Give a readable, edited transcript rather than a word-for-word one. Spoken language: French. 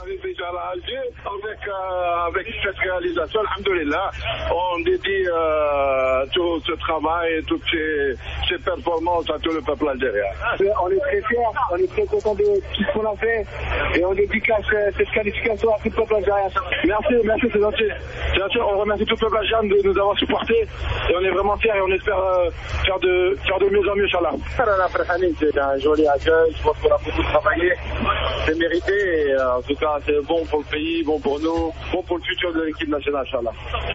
avait déjà à Alger avec cette réalisation, alhamdoulilah, on dédie tout ce travail, toutes ces performances à tout le peuple algérien. On est très fiers, on est très contents de tout ce qu'on a fait et on dédicace cette qualification à tout le peuple algérien. Merci, c'est gentil. On remercie tout le peuple algérien de nous avoir supportés et on est vraiment fiers et on espère faire de mieux en mieux, Inch'Allah. C'est un joli accueil, je pense qu'on a beaucoup travaillé, c'est mérité et en tout cas c'est bon pour le pays, bon pour nous, bon pour le futur de l'équipe nationale, Inch'Allah.